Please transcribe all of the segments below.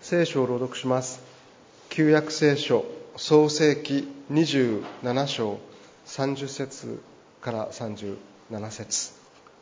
聖書を朗読します。旧約聖書創世記27章30節から37節。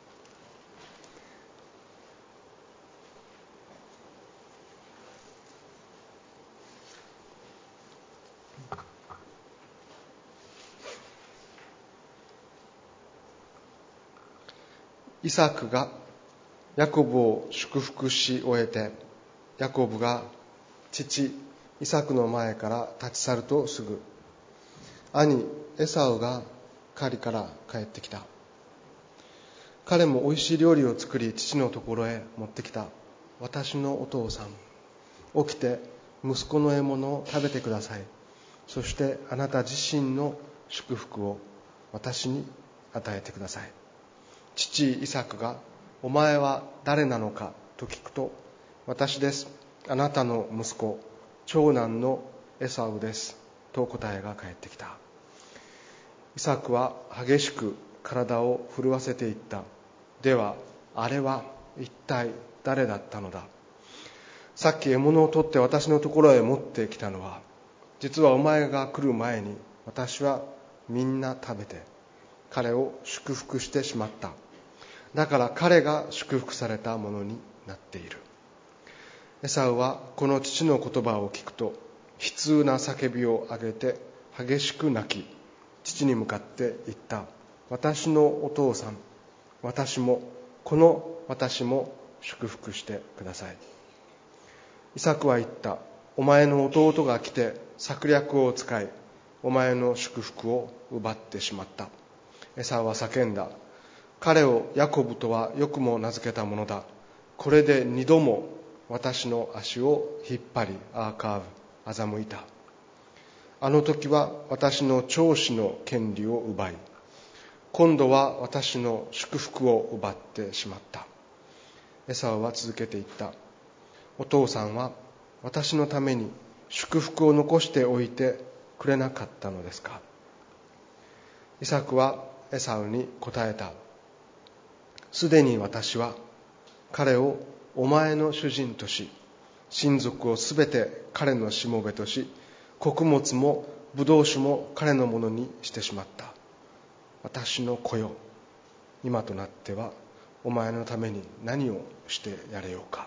イサクがヤコブを祝福し終えて、ヤコブが父イサクの前から立ち去るとすぐ、兄エサウが狩りから帰ってきた。彼もおいしい料理を作り、父のところへ持ってきた。私のお父さん、起きて息子の獲物を食べてください。そしてあなた自身の祝福を私に与えてください。父イサクが、お前は誰なのかと聞くと、私です。あなたの息子、長男のエサウです。と答えが返ってきた。イサクは激しく体を震わせていった。では、あれは一体誰だったのだ。さっき獲物を取って私のところへ持ってきたのは、実はお前が来る前に私はみんな食べて、彼を祝福してしまった。だから彼が祝福されたものになっている。エサウはこの父の言葉を聞くと、悲痛な叫びを上げて激しく泣き、父に向かって言った。私のお父さん、この私も祝福してください。イサクは言った。お前の弟が来て策略を使い、お前の祝福を奪ってしまった。エサウは叫んだ。彼をヤコブとはよくも名付けたものだ。これで二度も私の足を引っ張り、欺いた。あの時は私の長子の権利を奪い、今度は私の祝福を奪ってしまった。エサウは続けて言った。お父さんは私のために祝福を残しておいてくれなかったのですか。イサクはエサウに答えた。すでに私は彼をお前の主人とし、親族をすべて彼のしもべとし、穀物もブドウ酒も彼のものにしてしまった。私の子よ、今となってはお前のために何をしてやれようか。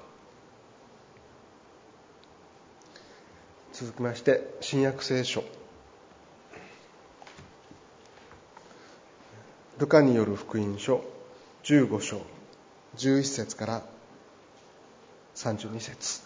続きまして新約聖書ルカによる福音書15章11節から32節。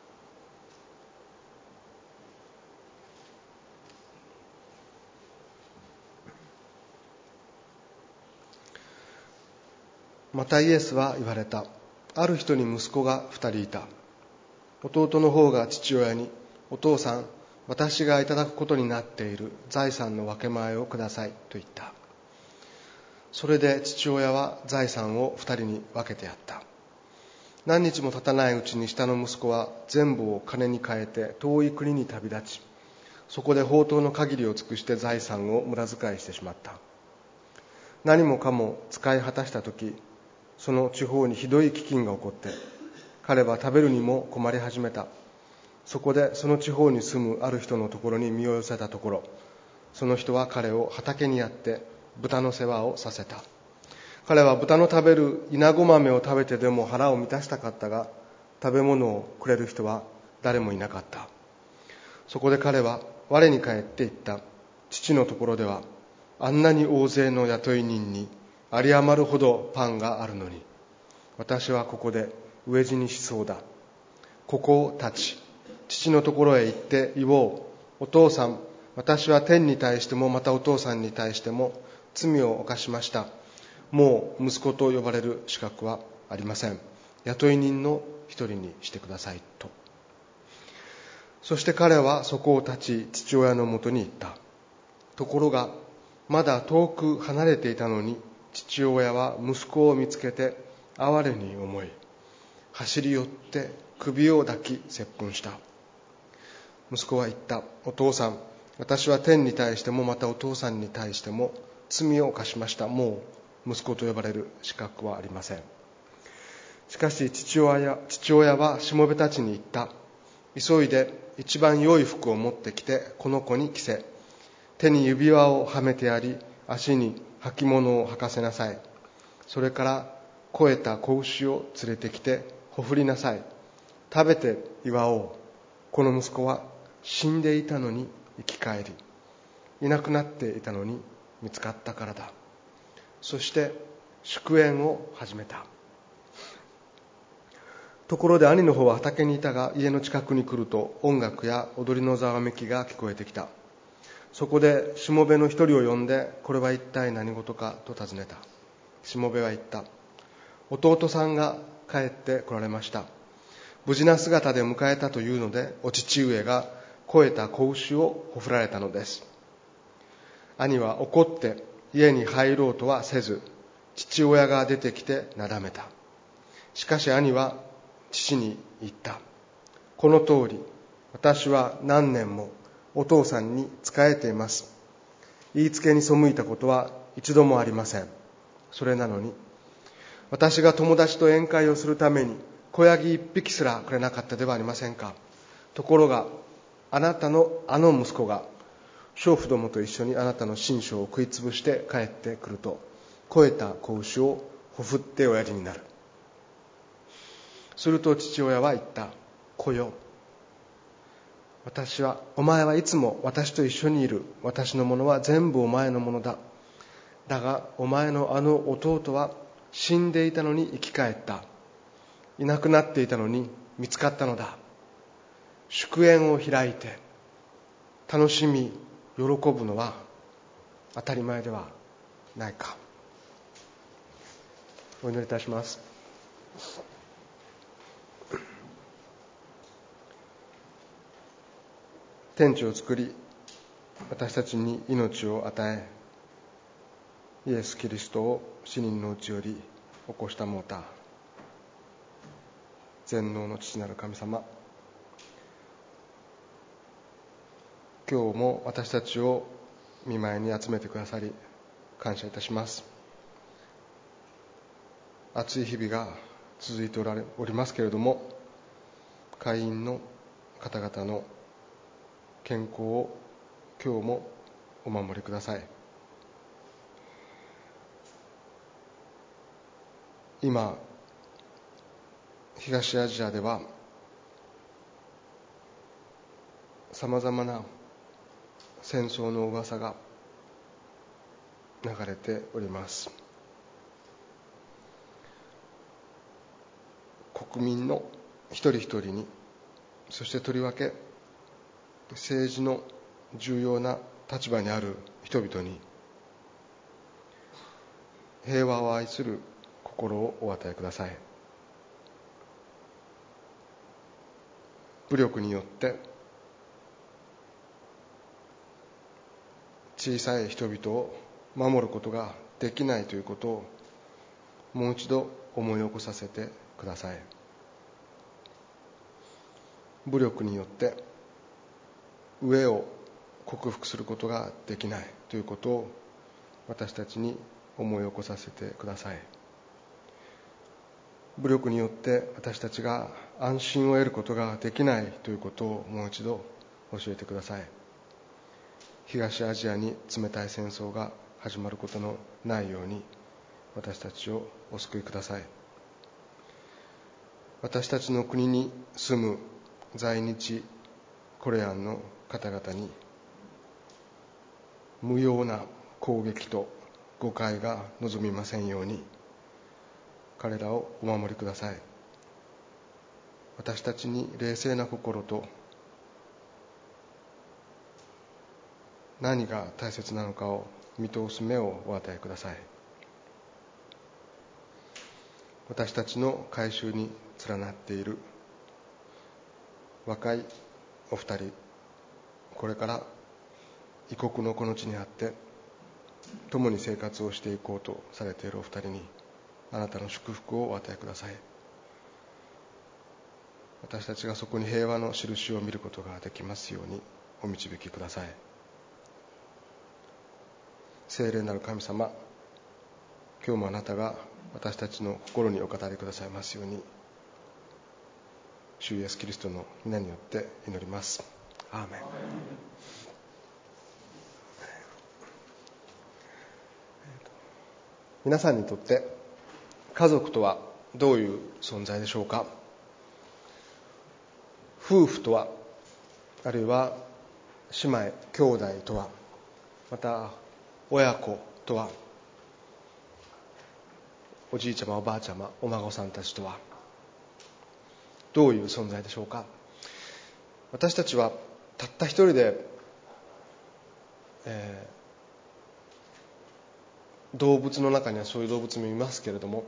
またイエスは言われた。ある人に息子が2人いた。弟の方が父親に、お父さん、私がいただくことになっている財産の分け前をくださいと言った。それで父親は財産を2人に分けてやった。何日も経たないうちに下の息子は全部を金に換えて遠い国に旅立ち、そこで放蕩の限りを尽くして財産を無駄遣いしてしまった。何もかも使い果たしたとき、その地方にひどい飢饉が起こって、彼は食べるにも困り始めた。そこでその地方に住むある人のところに身を寄せたところ、その人は彼を畑にやって豚の世話をさせた。彼は豚の食べるイナゴ豆を食べてでも腹を満たしたかったが、食べ物をくれる人は誰もいなかった。そこで彼は我に返って言った。父のところではあんなに大勢の雇い人に有り余るほどパンがあるのに、私はここで飢え死にしそうだ。ここを立ち、父のところへ行って言おう。お父さん、私は天に対してもまたお父さんに対しても罪を犯しました。もう息子と呼ばれる資格はありません。雇い人の一人にしてくださいと。そして彼はそこを立ち、父親のもとに行った。ところがまだ遠く離れていたのに、父親は息子を見つけて哀れに思い、走り寄って首を抱き接吻した。息子は言った。お父さん、私は天に対してもまたお父さんに対しても罪を犯しました。もう息子と呼ばれる資格はありません。しかし父親はしもべたちに言った。 急いで一番良い服を持ってきてこの子に着せ、手に指輪をはめてやり、足に履物を履かせなさい。それから肥えた子牛を連れてきてほふりなさい。食べて祝おう。この息子は死んでいたのに生き返り、いなくなっていたのに見つかったからだ。そして祝宴を始めた。ところで兄の方は畑にいたが、家の近くに来ると音楽や踊りのざわめきが聞こえてきた。そこでしもべの一人を呼んで、これは一体何事かと尋ねた。しもべは言った。弟さんが帰って来られました。無事な姿で迎えたというので、お父上が肥えた子牛をほふられたのです。兄は怒って家に入ろうとはせず、父親が出てきてなだめた。しかし兄は父に言った。この通り、私は何年もお父さんに仕えています。言いつけに背いたことは一度もありません。それなのに、私が友達と宴会をするために子ヤギ一匹すらくれなかったではありませんか。ところが、あなたのあの息子が娼婦どもと一緒にあなたの親書を食いつぶして帰ってくると、肥えた子牛をほふっておやりになる。すると父親は言った。子よ、お前はいつも私と一緒にいる。私のものは全部お前のものだ。だがお前のあの弟は死んでいたのに生き返った。いなくなっていたのに見つかったのだ。祝宴を開いて楽しみ喜ぶのは当たり前ではないか。お祈りいたします。天地を作り、私たちに命を与え、イエス・キリストを死人のうちより起こしたもうた全能の父なる神様、今日も私たちを御前に集めてくださり感謝いたします。暑い日々が続いておりますけれども、会員の方々の健康を今日もお守りください。今、東アジアではさまざまな戦争の噂が流れております。国民の一人一人に、そしてとりわけ政治の重要な立場にある人々に平和を愛する心をお与えください。武力によって小さい人々を守ることができないということをもう一度思い起こさせてください。武力によって飢えを克服することができないということを私たちに思い起こさせてください。武力によって私たちが安心を得ることができないということをもう一度教えてください。東アジアに冷たい戦争が始まることのないように私たちをお救いください。私たちの国に住む在日コリアンの方々に無用な攻撃と誤解が望みませんように彼らをお守りください。私たちに冷静な心と何が大切なのかを見通す目をお与えください。私たちの改宗に連なっている若いお二人、これから異国のこの地にあって共に生活をしていこうとされているお二人にあなたの祝福をお与えください。私たちがそこに平和の印を見ることができますようにお導きください。聖霊なる神様、今日もあなたが私たちの心にお語りくださいますように、 主イエスキリストの皆によって祈ります。アーメン。皆さんにとって家族とはどういう存在でしょうか。夫婦とは、あるいは姉妹兄弟とは、また親子とは、おじいちゃまおばあちゃまお孫さんたちとはどういう存在でしょうか。私たちはたった一人で、動物の中にはそういう動物もいますけれども、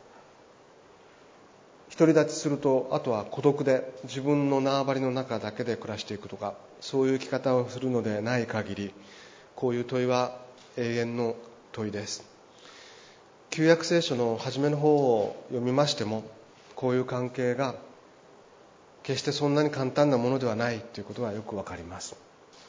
独り立ちするとあとは孤独で自分の縄張りの中だけで暮らしていくとか、そういう生き方をするのでない限り、こういう問いは永遠の問いです。旧約聖書の初めの方を読みましても、こういう関係が決してそんなに簡単なものではないということがよくわかります。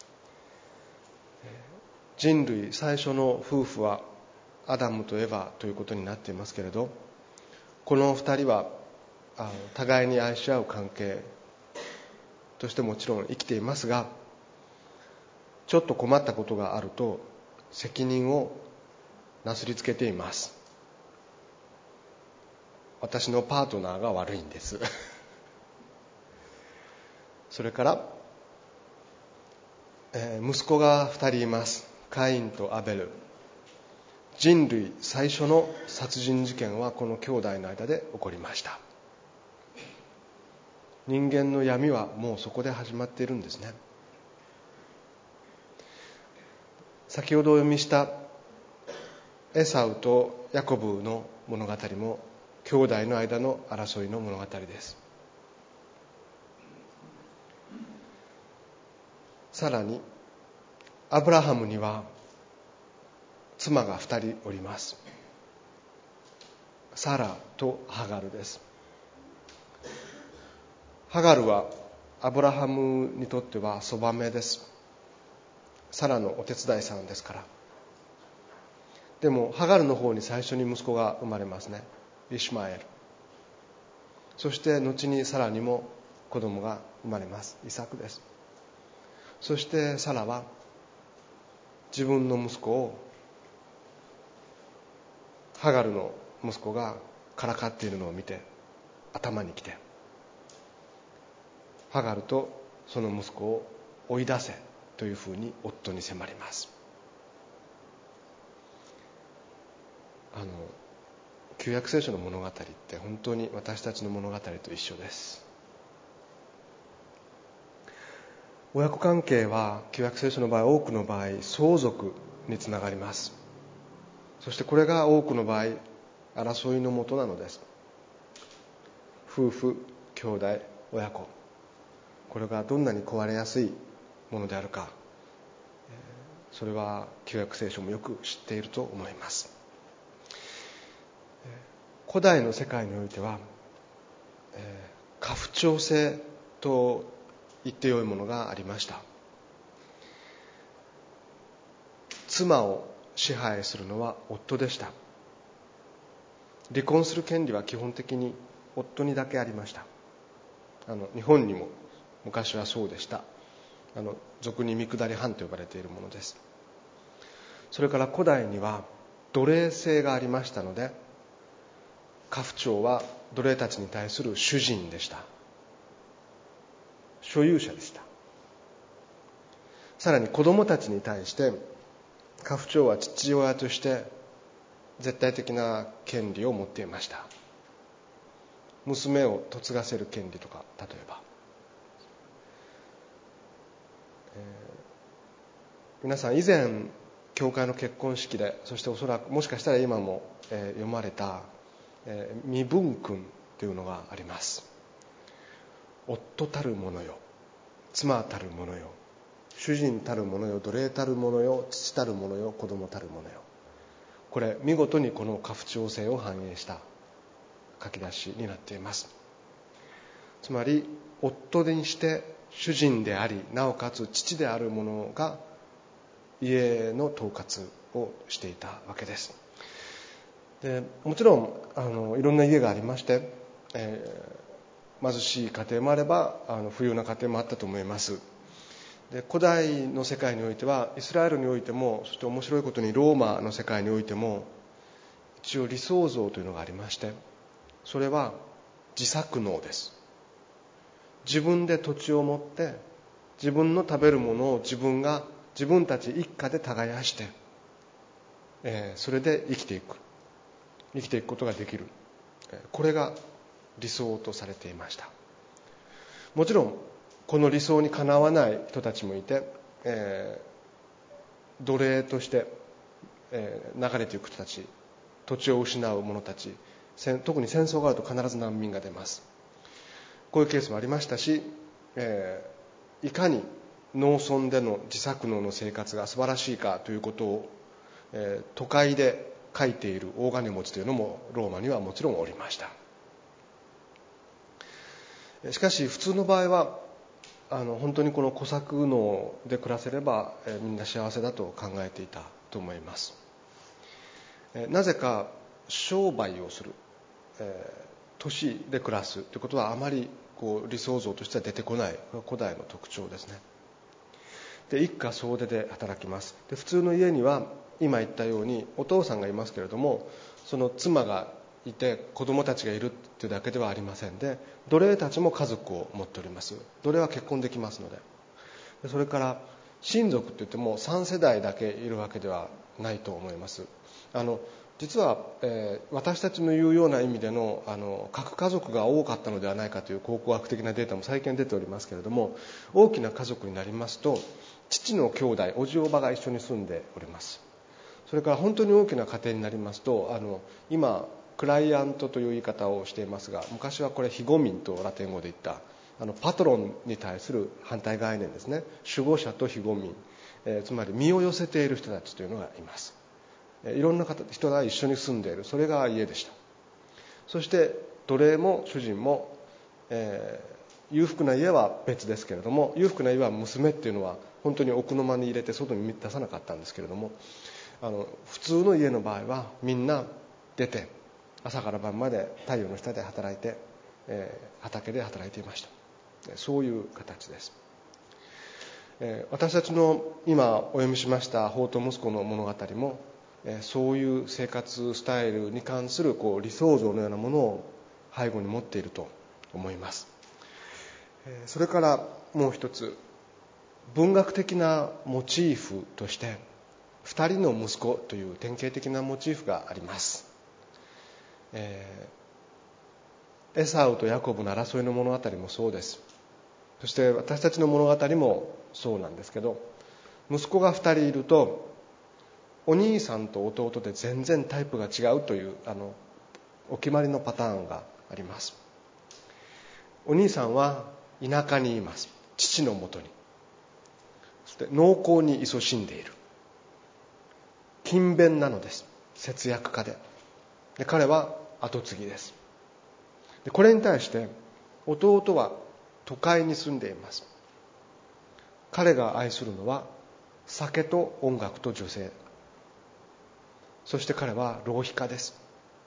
人類最初の夫婦はアダムとエバということになっていますけれど、この二人は互いに愛し合う関係としてもちろん生きていますが、ちょっと困ったことがあると責任をなすりつけています。私のパートナーが悪いんですそれから、息子が2人います。カインとアベル。人類最初の殺人事件はこの兄弟の間で起こりました。人間の闇はもうそこで始まっているんですね。先ほどお読みしたエサウとヤコブの物語も兄弟の間の争いの物語です。さらにアブラハムには妻が2人おります。サラとハガルです。ハガルはアブラハムにとってはそばめです。サラのお手伝いさんですから。でもハガルの方に最初に息子が生まれますね。イシマエル。そして後にサラにも子供が生まれます。イサクです。そしてサラは自分の息子をハガルの息子がからかっているのを見て頭にきて、ハガルとその息子を追い出せというふうに夫に迫ります。旧約聖書の物語って本当に私たちの物語と一緒です。親子関係は旧約聖書の場合、多くの場合相続につながります。そしてこれが多くの場合争いのもとなのです。夫婦、兄弟、親子、これがどんなに壊れやすいものであるか、それは旧約聖書もよく知っていると思います。古代の世界においては、家父長制と言ってよいものがありました。妻を支配するのは夫でした。離婚する権利は基本的に夫にだけありました。日本にも昔はそうでした。俗に三下り藩と呼ばれているものです。それから古代には奴隷制がありましたので、家父長は奴隷たちに対する主人でした。所有者でした。さらに子供たちに対して家父長は父親として絶対的な権利を持っていました。娘を嫁がせる権利とか、例えば、皆さん以前教会の結婚式で、そしておそらくもしかしたら今も、読まれた、身分訓というのがあります。夫たる者よ、妻たる者よ、主人たる者よ、奴隷たる者よ、父たる者よ、子供たる者よ。これ見事にこの家父長制を反映した書き出しになっています。つまり夫にして主人であり、なおかつ父である者が家の統括をしていたわけです。でもちろんいろんな家がありまして、 貧しい家庭もあれば富裕な家庭もあったと思います。で、古代の世界においては、イスラエルにおいても、そして面白いことにローマの世界においても、一応理想像というのがありまして、それは自作農です。自分で土地を持って自分の食べるものを自分たち一家で耕して、それで生きていくことができる、これが理想とされていました。もちろんこの理想にかなわない人たちもいて、奴隷として、流れていく人たち、土地を失う者たち、特に戦争があると必ず難民が出ます。こういうケースもありましたし、いかに農村での自作農の生活が素晴らしいかということを、都会で書いている大金持ちというのもローマにはもちろんおりました。しかし普通の場合は本当にこの小作農で暮らせれば、みんな幸せだと考えていたと思います。なぜか商売をする、都市で暮らすということはあまり理想像としては出てこない古代の特徴ですね。で、一家総出で働きます。で、普通の家には今言ったようにお父さんがいますけれども、その妻がいて子供たちがいるというだけではありませんで、奴隷たちも家族を持っております。奴隷は結婚できますので。それから親族といっても3世代だけいるわけではないと思います。実は、私たちの言うような意味での核家族が多かったのではないかという考古学的なデータも最近出ておりますけれども、大きな家族になりますと父の兄弟、おじおばが一緒に住んでおります。それから本当に大きな家庭になりますと、今クライアントという言い方をしていますが、昔はこれ非語民とラテン語で言ったパトロンに対する反対概念ですね。守護者と非語民、つまり身を寄せている人たちというのがいます。いろんな人が一緒に住んでいる、それが家でした。そして奴隷も主人も、裕福な家は別ですけれども、裕福な家は娘っていうのは本当に奥の間に入れて外に出さなかったんですけれども、普通の家の場合はみんな出て朝から晩まで太陽の下で働いて、畑で働いていました。そういう形です。私たちの今お読みしました法と息子の物語も、そういう生活スタイルに関する理想像のようなものを背後に持っていると思います。それからもう一つ、文学的なモチーフとして二人の息子という典型的なモチーフがあります。エサウとヤコブの争いの物語もそうです。そして私たちの物語もそうなんですけど、息子が2人いるとお兄さんと弟で全然タイプが違うというお決まりのパターンがあります。お兄さんは田舎にいます。父のもとに。そして農耕に勤しんでいる。勤勉なのです。節約家で。彼は跡継ぎです。これに対して弟は都会に住んでいます。彼が愛するのは酒と音楽と女性。そして彼は浪費家です。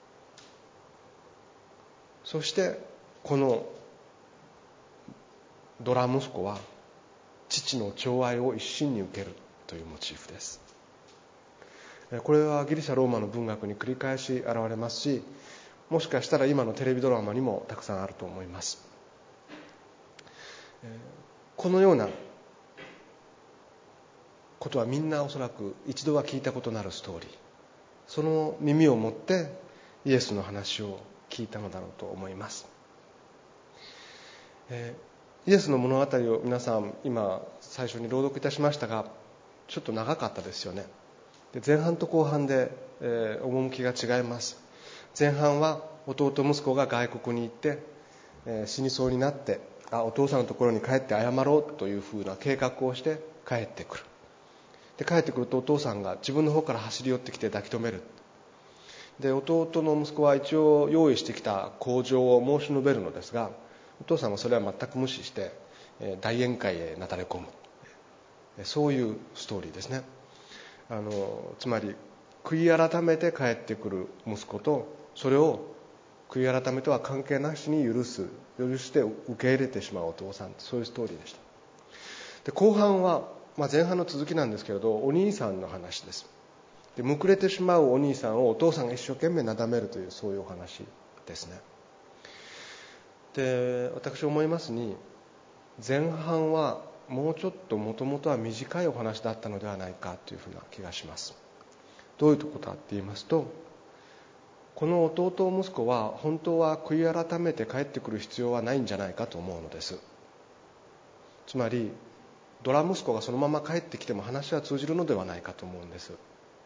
そしてこのドラ息子は父の寵愛を一身に受けるというモチーフです。これはギリシャローマの文学に繰り返し現れますし、もしかしたら今のテレビドラマにもたくさんあると思います。このようなことはみんなおそらく一度は聞いたことのあるストーリー、その耳を持ってイエスの話を聞いたのだろうと思います。イエスの物語を皆さん今最初に朗読いたしましたが、ちょっと長かったですよね。で、前半と後半で、趣が違います。前半は弟息子が外国に行って、死にそうになってお父さんのところに帰って謝ろうというふうな計画をして帰ってくる。で、帰ってくるとお父さんが自分の方から走り寄ってきて抱き留める。で、弟の息子は一応用意してきた口上を申し述べるのですが、お父さんはそれは全く無視して大宴会へなだれ込む。そういうストーリーですね。つまり悔い改めて帰ってくる息子と、それを悔い改めとは関係なしに許して受け入れてしまうお父さん、そういうストーリーでした。で後半は、前半の続きなんですけれど、お兄さんの話です。でむくれてしまうお兄さんをお父さんが一生懸命なだめるという、そういうお話ですね。で私思いますに、前半はもうちょっともともとは短いお話だったのではないかというふうな気がします。どういうことかって言いますと、この弟息子は本当は悔い改めて帰ってくる必要はないんじゃないかと思うのです。つまりドラ息子がそのまま帰ってきても話は通じるのではないかと思うんです。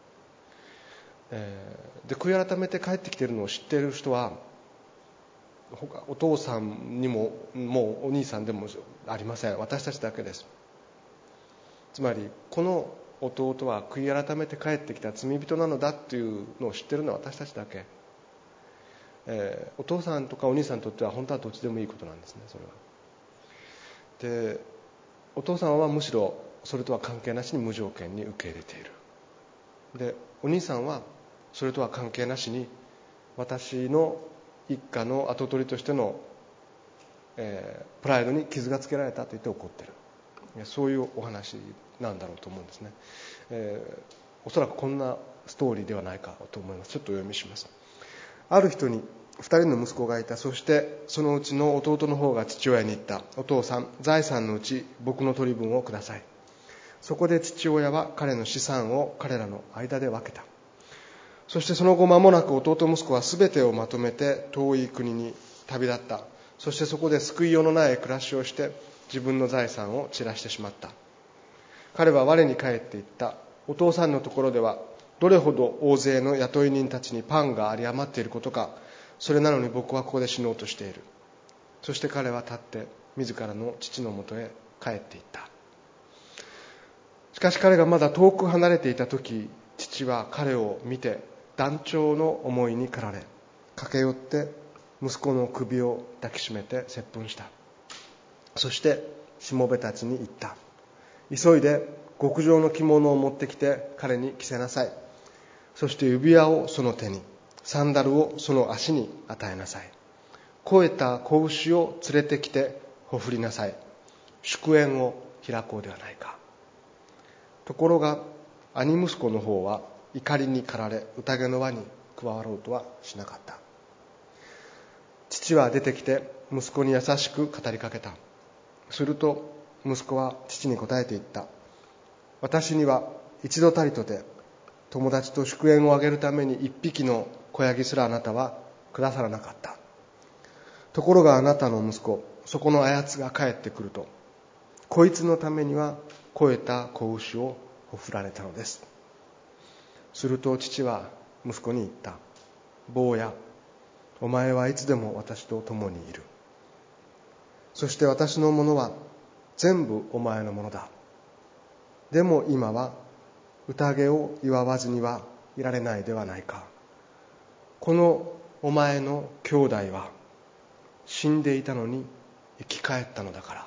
で悔い改めて帰ってきているのを知っている人は、お父さんにももうお兄さんでもありません。私たちだけです。つまりこの弟は悔い改めて帰ってきた罪人なのだというのを知っているのは私たちだけ。お父さんとかお兄さんにとっては本当はどっちでもいいことなんですね、それは。でお父さんはむしろそれとは関係なしに無条件に受け入れている。でお兄さんはそれとは関係なしに、私の一家の跡取りとしての、プライドに傷がつけられたと言って怒ってる。そういうお話なんだろうと思うんですね。おそらくこんなストーリーではないかと思います。ちょっとお読みします。ある人に2人の息子がいた。そしてそのうちの弟の方が父親に言った。お父さん、財産のうち僕の取り分をください。そこで父親は彼の資産を彼らの間で分けた。そしてその後間もなく弟息子は全てをまとめて遠い国に旅立った。そしてそこで救いようのない暮らしをして自分の財産を散らしてしまった。彼は我に帰っていった。お父さんのところではどれほど大勢の雇い人たちにパンが有り余っていることか。それなのに僕はここで死のうとしている。そして彼は立って自らの父のもとへ帰っていった。しかし彼がまだ遠く離れていた時、父は彼を見て断腸の思いに駆られ、駆け寄って息子の首を抱きしめて接吻した。そしてしもべたちに言った。急いで極上の着物を持ってきて彼に着せなさい。そして指輪をその手に、サンダルをその足に与えなさい。肥えた子牛を連れてきてほふりなさい。祝宴を開こうではないか。ところが兄息子の方は怒りに駆られ、宴の輪に加わろうとはしなかった。父は出てきて息子に優しく語りかけた。すると息子は父に答えて言った。私には一度たりとて友達と祝宴を挙げるために一匹の子ヤギすらあなたはくださらなかった。ところがあなたの息子、そこのあやつが帰ってくると、こいつのためには肥えた子牛をほふられたのです。すると父は息子に言った。坊や、お前はいつでも私と共にいる。そして私のものは全部お前のものだ。でも今は宴を祝わずにはいられないではないか。このお前の兄弟は死んでいたのに生き返ったのだから。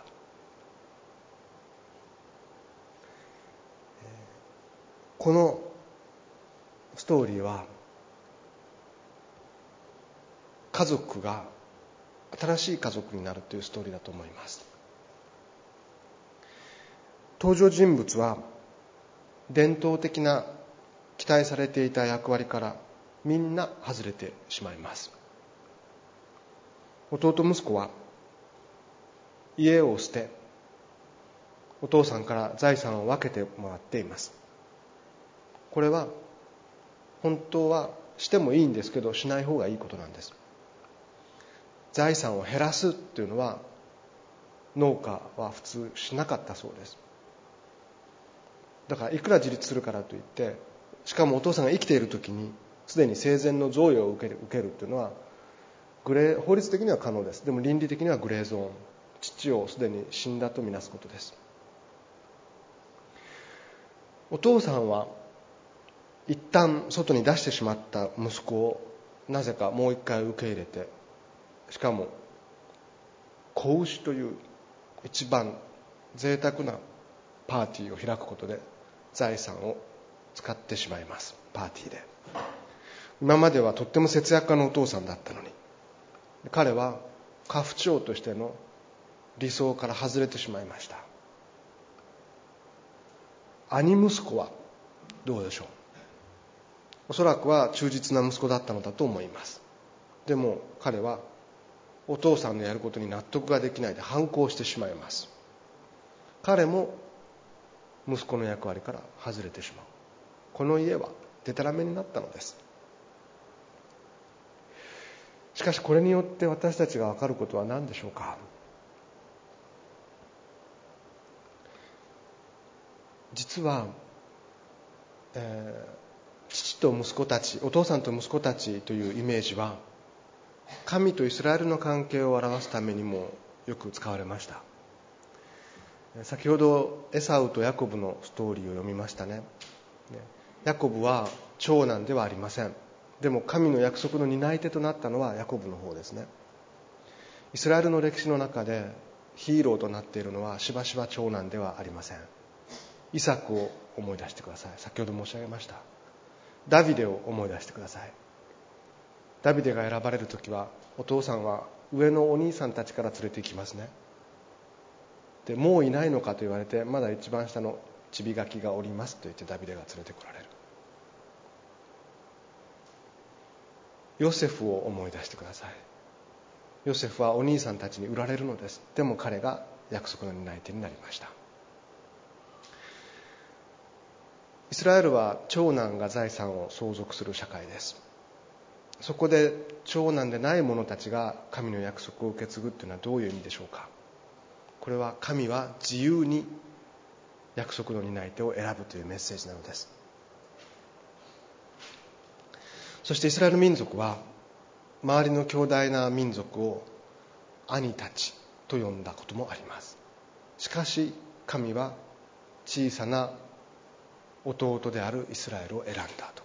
このストーリーは家族が新しい家族になるというストーリーだと思います。登場人物は伝統的な期待されていた役割からみんな外れてしまいます。弟息子は家を捨て、お父さんから財産を分けてもらっています。これは本当はしてもいいんですけど、しない方がいいことなんです。財産を減らすというのは農家は普通しなかったそうです。だからいくら自立するからといって、しかもお父さんが生きている時にすでに生前の贈与を受けるというのは法律的には可能です。でも倫理的にはグレーゾーン。父をすでに死んだとみなすことです。お父さんは一旦外に出してしまった息子をなぜかもう一回受け入れて、しかも子牛という一番贅沢なパーティーを開くことで財産を使ってしまいます。パーティーで。今まではとっても節約家のお父さんだったのに、 彼は家父長としての理想から外れてしまいました。兄息子はどうでしょう。おそらくは忠実な息子だったのだと思います。でも彼はお父さんのやることに納得ができないで反抗してしまいます。彼も息子の役割から外れてしまう。この家はデタラメになったのです。しかしこれによって私たちが分かることは何でしょうか。実は、父と息子たち、お父さんと息子たちというイメージは神とイスラエルの関係を表すためにもよく使われました。先ほどエサウとヤコブのストーリーを読みましたね。ヤコブは長男ではありません。でも神の約束の担い手となったのはヤコブの方ですね。イスラエルの歴史の中でヒーローとなっているのはしばしば長男ではありません。イサクを思い出してください。先ほど申し上げました。ダビデを思い出してください。ダビデが選ばれるときはお父さんは上のお兄さんたちから連れて行きますね。でもういないのかと言われて、まだ一番下のチビガキがおりますと言ってダビデが連れてこられる。ヨセフを思い出してください。ヨセフはお兄さんたちに売られるのです。でも彼が約束の担い手になりました。イスラエルは長男が財産を相続する社会です。そこで長男でない者たちが神の約束を受け継ぐというのはどういう意味でしょうか。これは神は自由に約束の担い手を選ぶというメッセージなのです。そしてイスラエル民族は周りの強大な民族を兄たちと呼んだこともあります。しかし神は小さな弟であるイスラエルを選んだと。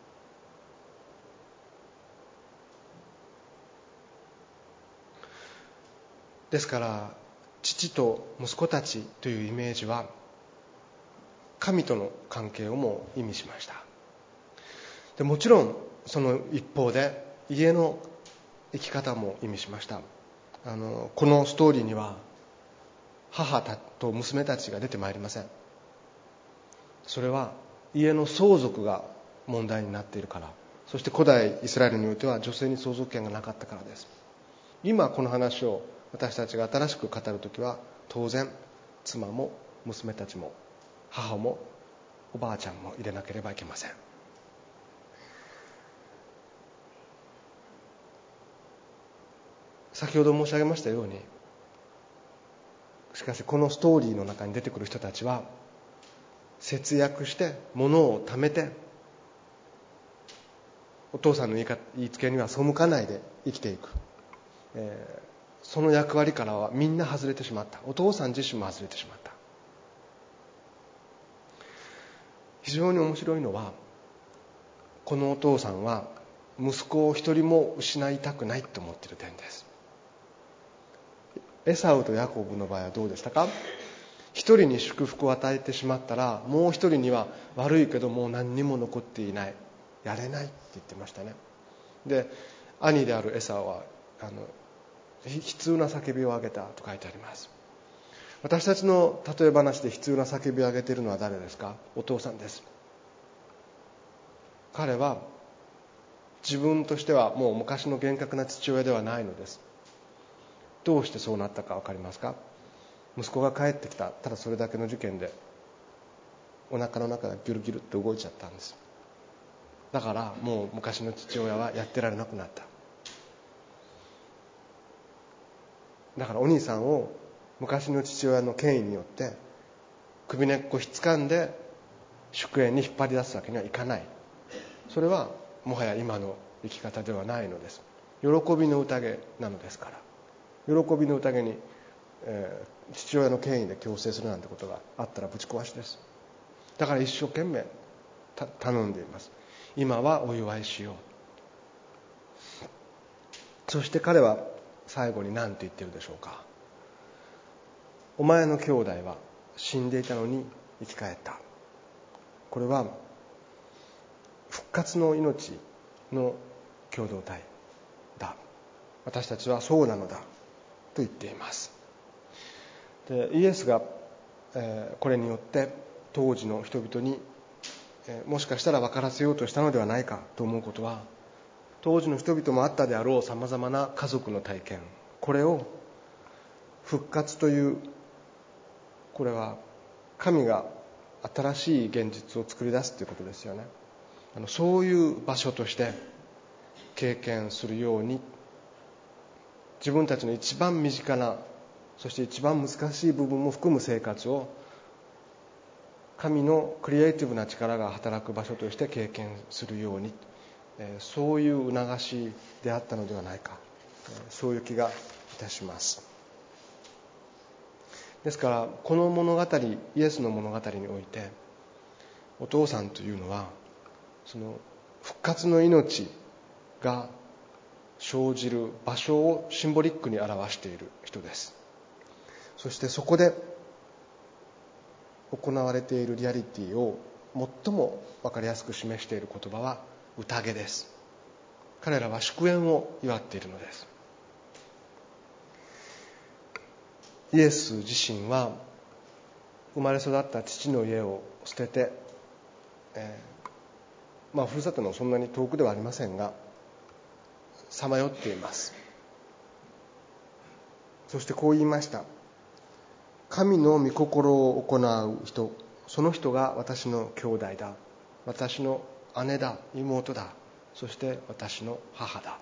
ですから父と息子たちというイメージは神との関係をも意味しました。でもちろんその一方で家の生き方も意味しました。このストーリーには母と娘たちが出てまいりません。それは家の相続が問題になっているから、そして古代イスラエルにおいては女性に相続権がなかったからです。今この話を私たちが新しく語るときは当然妻も娘たちも母もおばあちゃんも入れなければいけません。先ほど申し上げましたように、しかしこのストーリーの中に出てくる人たちは節約して物を貯めて、お父さんの言いつけには背かないで生きていく、その役割からはみんな外れてしまった。お父さん自身も外れてしまった。非常に面白いのは、このお父さんは息子を一人も失いたくないと思っている点です。エサウとヤコブの場合はどうでしたか。一人に祝福を与えてしまったら、もう一人には悪いけどもう何にも残っていない、やれないって言ってましたね。で、兄であるエサウは悲痛な叫びを上げたと書いてあります。私たちの例え話で悲痛な叫びを上げているのは誰ですか。お父さんです。彼は自分としてはもう昔の厳格な父親ではないのです。どうしてそうなったか分かりますか。息子が帰ってきた、ただそれだけの事件でお腹の中がギュルギュルって動いちゃったんです。だからもう昔の父親はやってられなくなった。だからお兄さんを昔の父親の権威によって首根っこひっつかんで祝宴に引っ張り出すわけにはいかない。それはもはや今の生き方ではないのです。喜びの宴なのですから。喜びの宴に、父親の権威で強制するなんてことがあったらぶち壊しです。だから一生懸命頼んでいます。今はお祝いしよう。そして彼は最後に何て言ってるでしょうか。お前の兄弟は死んでいたのに生き返った。これは復活の命の共同体だ。 私たちはそうなのだと言っています。でイエスが、これによって当時の人々に、もしかしたら分からせようとしたのではないかと思うことは、当時の人々もあったであろうさまざまな家族の体験、これを復活という、これは神が新しい現実を作り出すということですよね。そういう場所として経験するように、自分たちの一番身近な、そして一番難しい部分も含む生活を神のクリエイティブな力が働く場所として経験するように、そういう促しであったのではないか、そういう気がいたします。ですからこの物語、イエスの物語において、お父さんというのはその復活の命が生じる場所をシンボリックに表している人です。そしてそこで行われているリアリティを最も分かりやすく示している言葉は宴です。彼らは祝宴を祝っているのです。イエス自身は生まれ育った父の家を捨てて、ふるさとのそんなに遠くではありませんがさまよっています。そしてこう言いました。神の御心を行う人、その人が私の兄弟だ、私の姉だ、妹だ、そして私の母だ。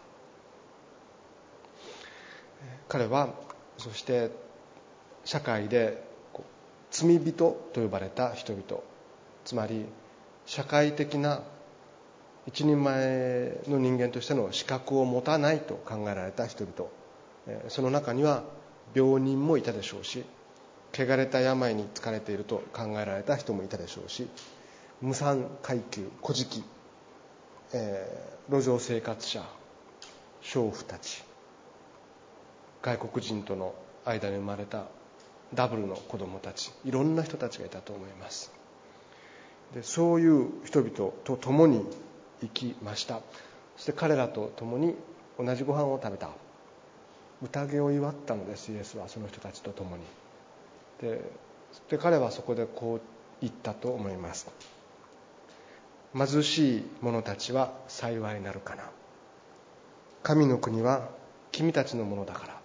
彼はそして社会で罪人と呼ばれた人々、つまり社会的な一人前の人間としての資格を持たないと考えられた人々、その中には病人もいたでしょうし、汚れた病に疲れていると考えられた人もいたでしょうし、無産階級、孤児期、路上生活者、娼婦たち、外国人との間に生まれたダブルの子供たち、いろんな人たちがいたと思います。でそういう人々と共に生きました。そして彼らと共に同じご飯を食べた。宴を祝ったのです、イエスはその人たちと共に。で彼はそこでこう言ったと思います。貧しい者たちは幸いなるかな。神の国は君たちのものだから。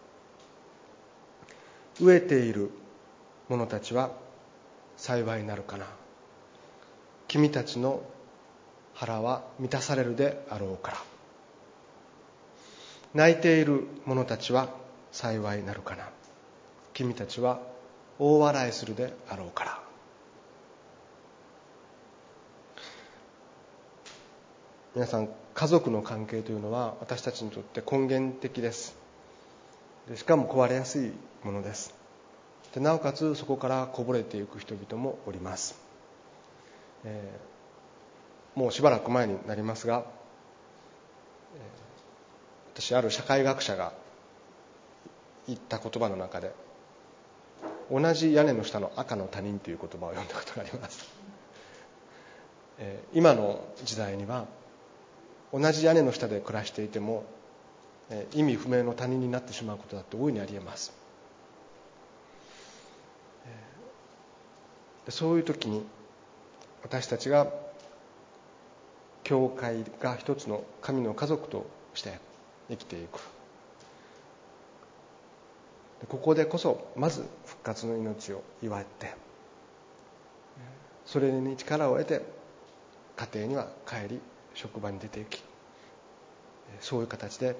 飢えている者たちは幸いなるかな。君たちの腹は満たされるであろうから。泣いている者たちは幸いなるかな。君たちは大笑いするであろうから。皆さん、家族の関係というのは私たちにとって根源的です。しかも壊れやすいものです。でなおかつそこからこぼれていく人々もおります。もうしばらく前になりますが、私ある社会学者が言った言葉の中で、同じ屋根の下の赤の他人という言葉を読んだことがあります。今の時代には同じ屋根の下で暮らしていても意味不明の他人になってしまうことだって大いにあり得ます。そういう時に私たちが教会が一つの神の家族として生きていく、ここでこそまず復活の命を祝って、それに力を得て家庭には帰り、職場に出て行き、そういう形で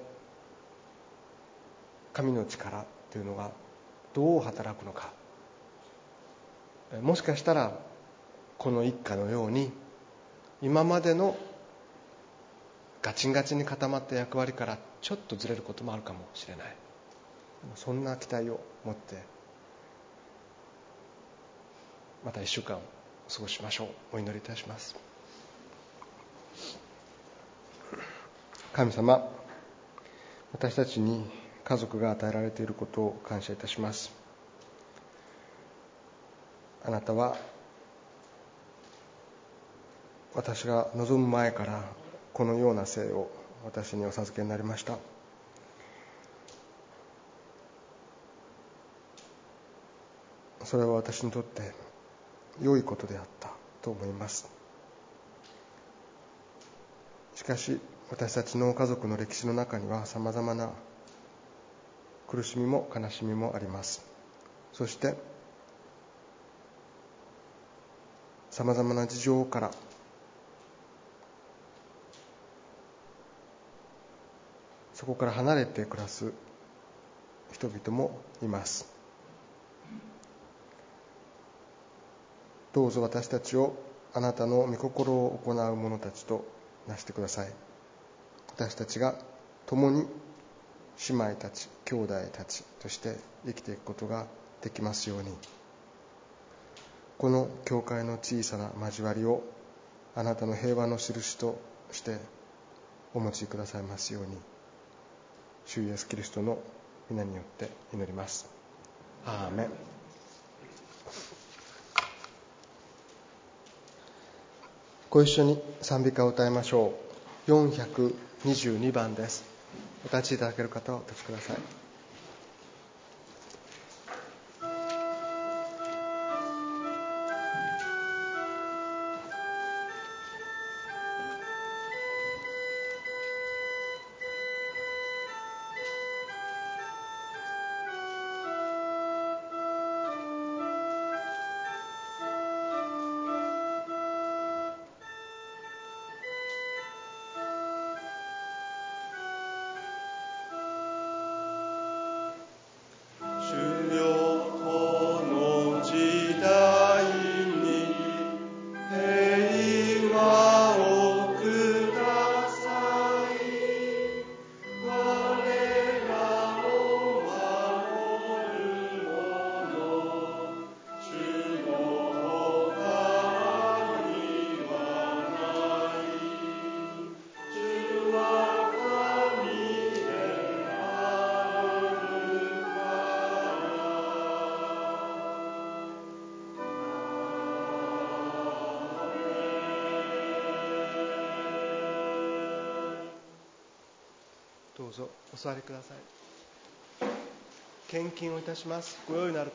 神の力というのがどう働くのか。もしかしたらこの一家のように今までのガチンガチンに固まった役割からちょっとずれることもあるかもしれない。そんな期待を持ってまた1週間過ごしましょう。お祈りいたします。神様、私たちに家族が与えられていることを感謝いたします。あなたは私が望む前からこのような生を私にお授けになりました。 それは私にとって良いことであったと思います。しかし私たちの家族の歴史の中にはさまざまな苦しみも悲しみもあります。そしてさまざまな事情からそこから離れて暮らす人々もいます。どうぞ私たちをあなたの御心を行う者たちとなしてください。私たちが共に姉妹たち、兄弟たちとして生きていくことができますように、この教会の小さな交わりをあなたの平和の印としてお持ちくださいますように、主イエスキリストの皆によって祈ります。アーメン。ご一緒に賛美歌を歌いましょう。422番です。お立ちいただける方はお立ちください。どうぞお座りください。献金をいたします。ご用意のある